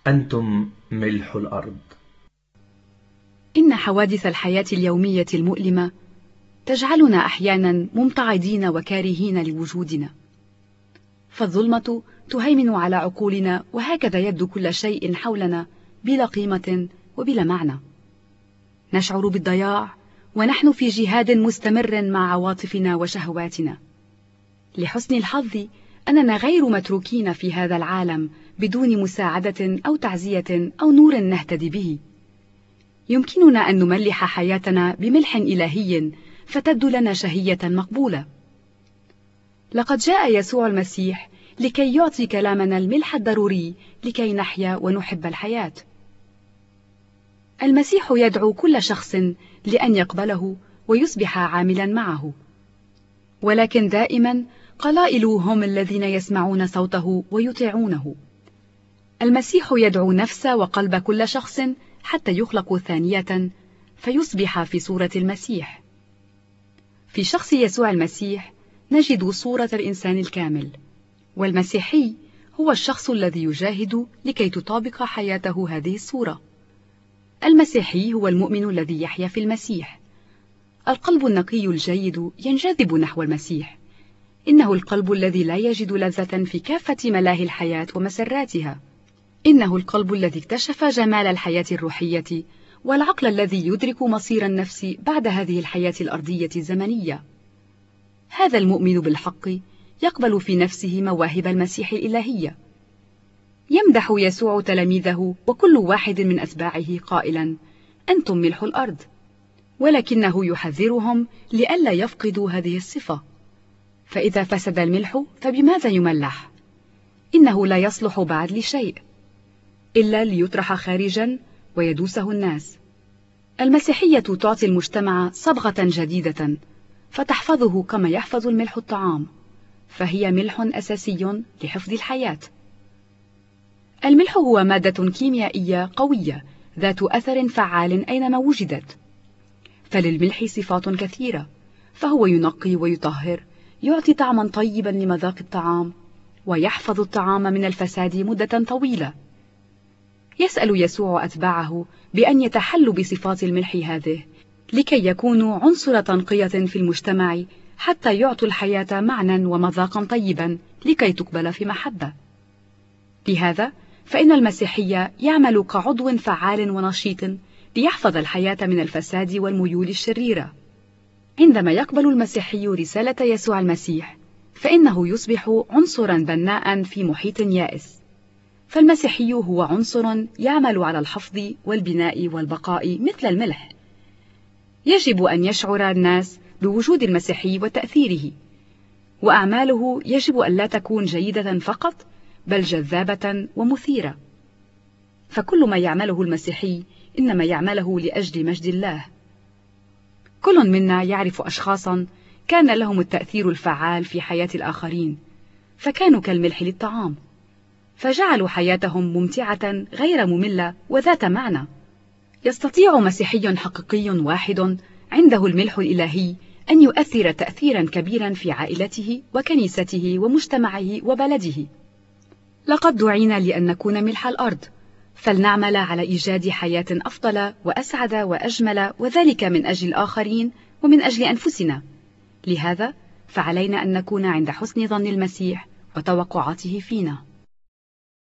أنتم ملح الأرض. إن حوادث الحياة اليومية المؤلمة تجعلنا أحيانا ممتعضين وكارهين لوجودنا، فالظلمة تهيمن على عقولنا، وهكذا يبدو كل شيء حولنا بلا قيمة وبلا معنى. نشعر بالضياع ونحن في جهاد مستمر مع عواطفنا وشهواتنا. لحسن الحظ أننا غير متروكين في هذا العالم بدون مساعدة أو تعزية أو نور نهتدي به. يمكننا أن نملح حياتنا بملح إلهي فتبدو لنا شهية مقبولة. لقد جاء يسوع المسيح لكي يعطي كلامنا الملح الضروري لكي نحيا ونحب الحياة. المسيح يدعو كل شخص لأن يقبله ويصبح عاملا معه، ولكن دائما قلائل هم الذين يسمعون صوته ويطيعونه. المسيح يدعو نفس وقلب كل شخص حتى يخلق ثانية فيصبح في صورة المسيح. في شخص يسوع المسيح نجد صورة الإنسان الكامل، والمسيحي هو الشخص الذي يجاهد لكي تطابق حياته هذه الصورة. المسيحي هو المؤمن الذي يحيا في المسيح. القلب النقي الجيد ينجذب نحو المسيح. إنه القلب الذي لا يجد لذة في كافة ملاهي الحياة ومسراتها. إنه القلب الذي اكتشف جمال الحياة الروحية، والعقل الذي يدرك مصير النفس بعد هذه الحياة الأرضية الزمنية. هذا المؤمن بالحق يقبل في نفسه مواهب المسيح الإلهية. يمدح يسوع تلاميذه وكل واحد من أتباعه قائلا: أنتم ملح الأرض، ولكنه يحذرهم لئلا يفقدوا هذه الصفة. فإذا فسد الملح فبماذا يملح؟ إنه لا يصلح بعد لشيء إلا ليطرح خارجا ويدوسه الناس. المسيحية تعطي المجتمع صبغة جديدة فتحفظه كما يحفظ الملح الطعام، فهي ملح أساسي لحفظ الحياة. الملح هو مادة كيميائية قوية ذات أثر فعال أينما وجدت. فللملح صفات كثيرة، فهو ينقي ويطهر، يعطي طعما طيبا لمذاق الطعام، ويحفظ الطعام من الفساد مدة طويلة. يسأل يسوع أتباعه بأن يتحلوا بصفات الملح هذه لكي يكونوا عنصر تنقية في المجتمع، حتى يعطوا الحياة معنى ومذاقا طيبا لكي تقبل في محبة. لهذا فإن المسيحية يعمل كعضو فعال ونشيط ليحفظ الحياة من الفساد والميول الشريرة. عندما يقبل المسيحي رسالة يسوع المسيح فإنه يصبح عنصرا بناء في محيط يائس. فالمسيحي هو عنصر يعمل على الحفظ والبناء والبقاء مثل الملح. يجب أن يشعر الناس بوجود المسيحي وتأثيره، وأعماله يجب أن لا تكون جيدة فقط بل جذابة ومثيرة. فكل ما يعمله المسيحي إنما يعمله لأجل مجد الله. كل منا يعرف أشخاصا كان لهم التأثير الفعال في حياة الآخرين، فكانوا كالملح للطعام، فجعلوا حياتهم ممتعة غير مملة وذات معنى. يستطيع مسيحي حقيقي واحد عنده الملح الإلهي أن يؤثر تأثيرا كبيرا في عائلته وكنيسته ومجتمعه وبلده. لقد دعينا لأن نكون ملح الأرض، فلنعمل على إيجاد حياة أفضل وأسعد وأجمل، وذلك من أجل الآخرين ومن أجل أنفسنا. لهذا فعلينا أن نكون عند حسن ظن المسيح وتوقعاته فينا.